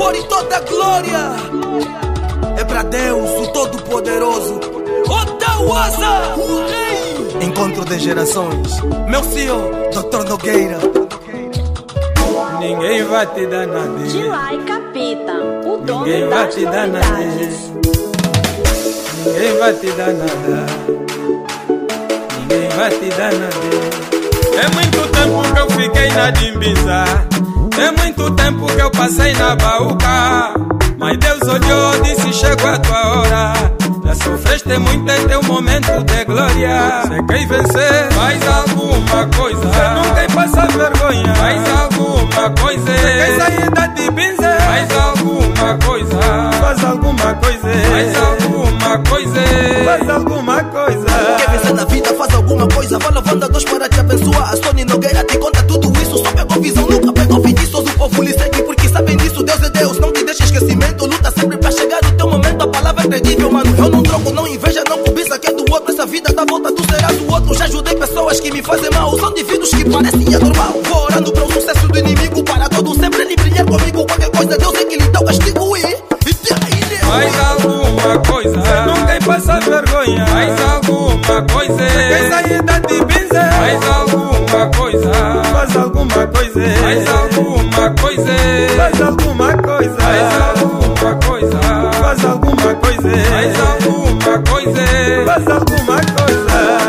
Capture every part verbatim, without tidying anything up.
louvor e toda a glória é pra Deus, o Todo-Poderoso. Otawasa, o Rei. Encontro de gerações, meu senhor, doutor Nogueira. Ninguém vai te dar nada. Gilai Capita, o dono Ninguém vai das te dar nada. novidades. Ninguém vai te dar nada. Ninguém vai te dar nada. É muito tempo que eu fiquei na Dimbiza. É muito tempo que eu passei na Baúca. Mas Deus olhou, disse: chegou a tua hora. Já sofreste muito, é teu momento de glória. Você quer vencer? Faz alguma coisa. Você não quer passar vergonha. Faz alguma coisa. Você quer sair da Dimbiza? Faz alguma coisa. Faz alguma coisa. Faz alguma coisa. Faz alguma coisa. Quer vencer na vida? Faz alguma coisa. Vai levando a Deus para te abençoar. A Sony Nogueira te conta tudo isso. Só pegou visão, nunca pegou feitiços. O povo lhe segue porque sabem disso. Deus é Deus, não te deixa esquecimento. Luta sempre para chegar o teu momento. A palavra é credível, mano. Eu não troco, não inveja, não cobiça que é do outro. Essa vida dá volta, tu serás o outro. Já ajudei pessoas que me fazem mal. São indivíduos que parecem anormal. Vou orando para o sucesso do inimigo. Para todo sempre ele brilhar comigo. Qualquer coisa, Deus é que lhe dá o castigo. E, e faz alguma coisa. Você não quer passar vergonha. Faz alguma coisa. Você quer sair da Dimbiza? Faz alguma coisa. Faz alguma coisa. Faz alguma coisa. Faz alguma coisa. Faz alguma coisa. Faz alguma coisa. Faz alguma coisa. Faz alguma coisa.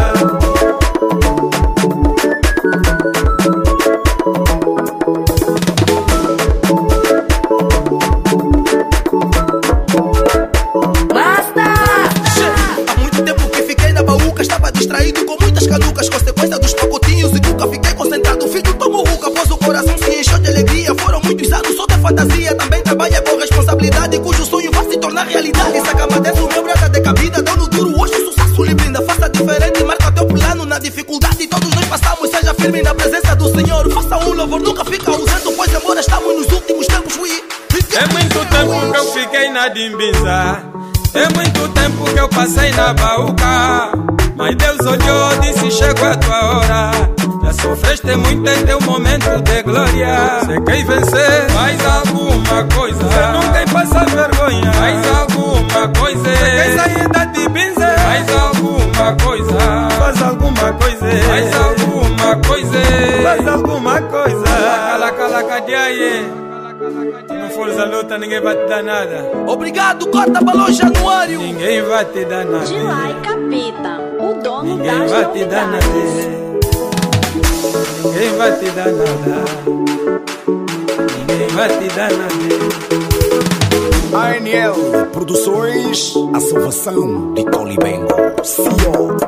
Distraído com muitas canucas, consequência dos pacotinhos e nunca fiquei concentrado. Filho, toma o ruca, pois o coração se encheu de alegria. Foram muitos anos só de fantasia, também trabalha com responsabilidade, cujo sonho vai se tornar realidade. Essa cama desse o meu brada de cabida, deu no duro, hoje o sucesso lhe brinda. Faça diferente, marca teu plano na dificuldade. Todos nós passamos, seja firme na presença do Senhor. Faça um louvor, nunca fica ausente, pois embora estamos nos últimos tempos. We... É muito tempo que eu fiquei na Dimbiza. É muito tempo que eu passei na Baúca. Mas Deus olhou, disse: chegou a tua hora. Já sofreste muito, é teu momento de glória. Você quer vencer? Faz alguma coisa. Você não quer passar vergonha. Faz alguma coisa. Você quer sair da Dimbiza? Faz alguma coisa. Faz alguma coisa. Faz alguma coisa. Faz alguma coisa. Cala, cala, cadiaie. Se não fores a luta, ninguém vai te dar nada. Obrigado, corta balão Januário. Ninguém vai te dar nada. Gilai Capita, o dono Ninguém das vai te dar nada. novidades. Ninguém vai te dar nada. Ninguém vai te dar nada. A N L Produções, a salvação de Colibengo. C E O